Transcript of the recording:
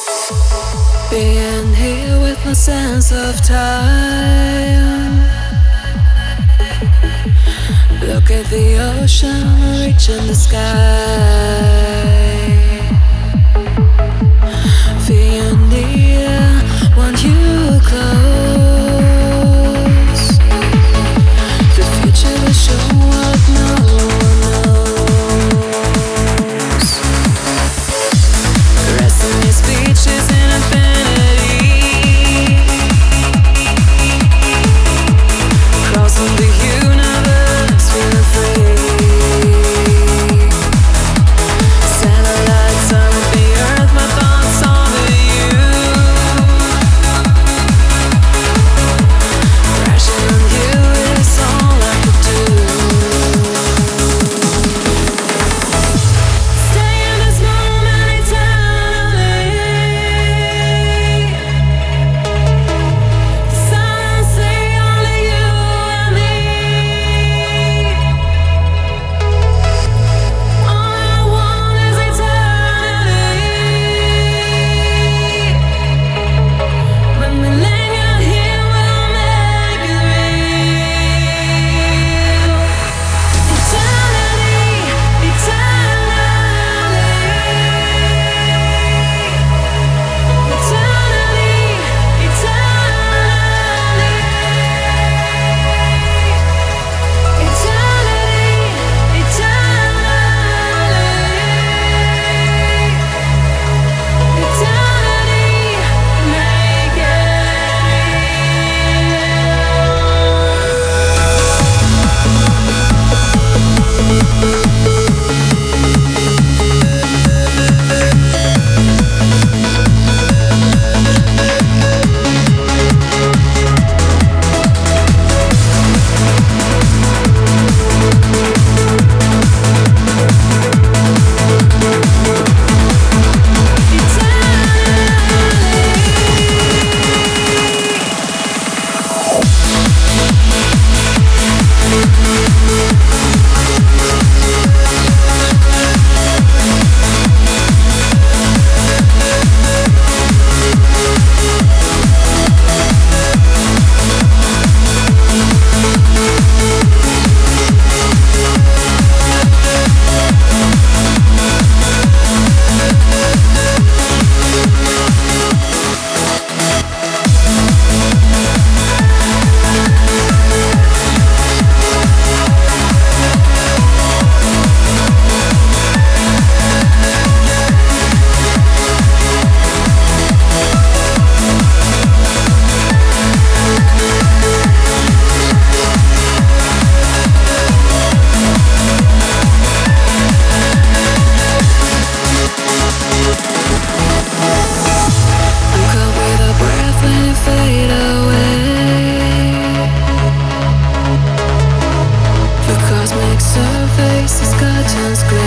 Being here with no sense of time. Look at the ocean reaching the sky. Feel near, want you close. The future will show what no one knows. Resting your speeches in infinity. Crossing the universe, feeling free. Satellites orbit the earth, my thoughts over you. Crashing on you is all I could do. Stay in this moment eternally. Silently, only you and me. All I want is eternity. When we linger here, we'll make it real. Eternity, eternally. Eternity, I'm caught with a breath when you fade away. The cosmic surface is curtains gray.